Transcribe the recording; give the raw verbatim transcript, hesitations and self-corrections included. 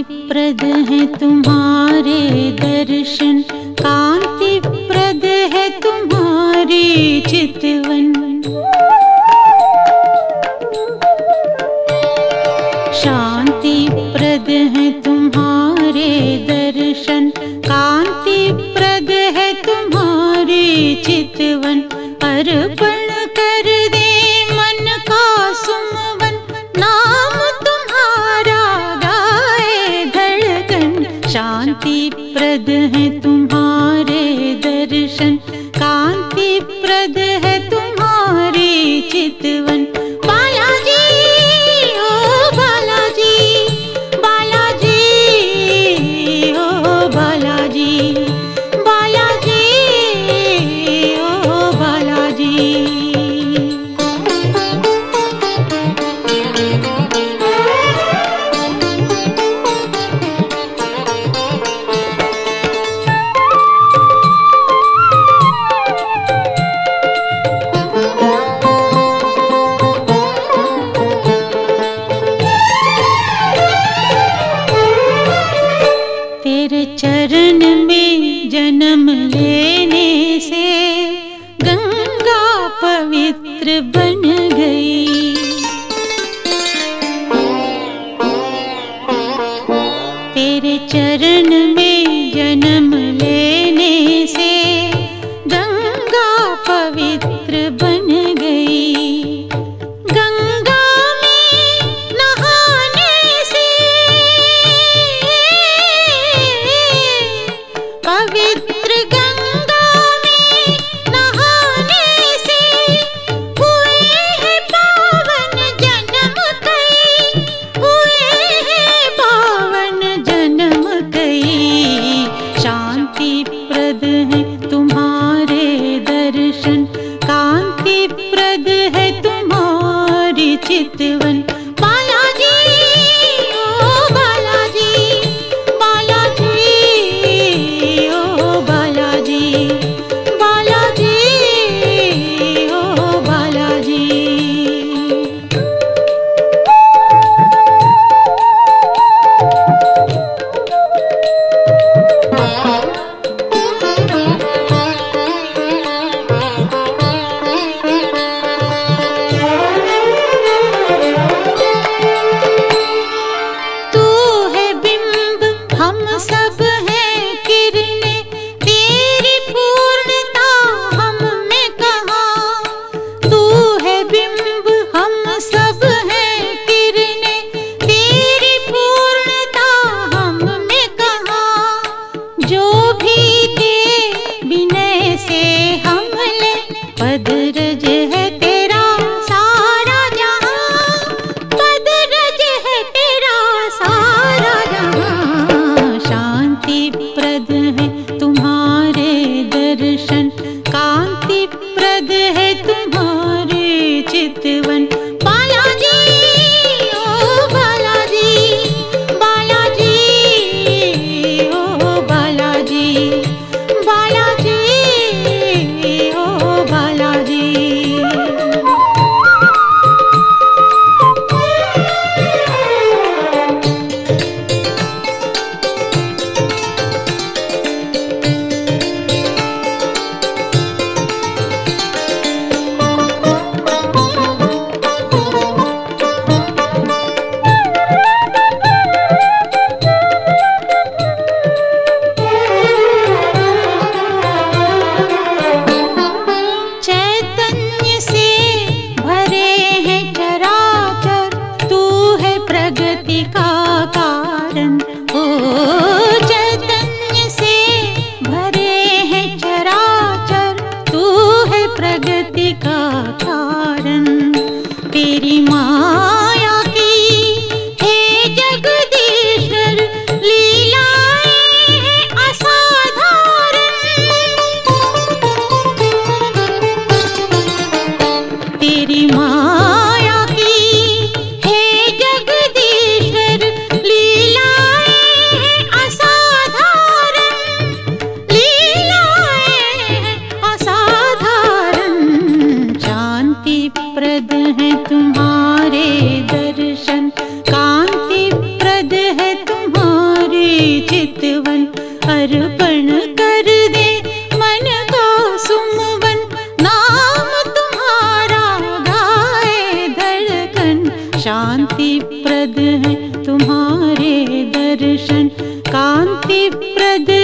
कांतिप्रद है तुम्हारे दर्शन, कांतिप्रद है तुम्हारे चितवन। शांतिप्रद है तुम्हारे दर्शन, कांतिप्रद है तुम्हारे चितवन। अर्पण कर दे मन का सुमवन, नाम तुम्हारा गाए धड़कन। शांतिप्रद है तुम्हारे दर्शन, कांतिप्रद है तुम्हारे चितवन। बालाजी ओ बालाजी, बालाजी ओ बालाजी, बालाजी ओ बालाजी। तेरे चरण में जन्म लेने से गंगा पवित्र बन गई। तेरे चरण में जन्म लेने से गंगा पवित्र बन गई। गंगा में नहाने से पवित्र गंगा में नहाने से हुए हैं पावन जन्म कई, हुए हैं पावन जन्म कई। शांति चितवन अर्पण कर दे मन का सुमवन। नाम तुम्हारा गाए धड़कन, शांति प्रद है तुम्हारे दर्शन, कांति प्रद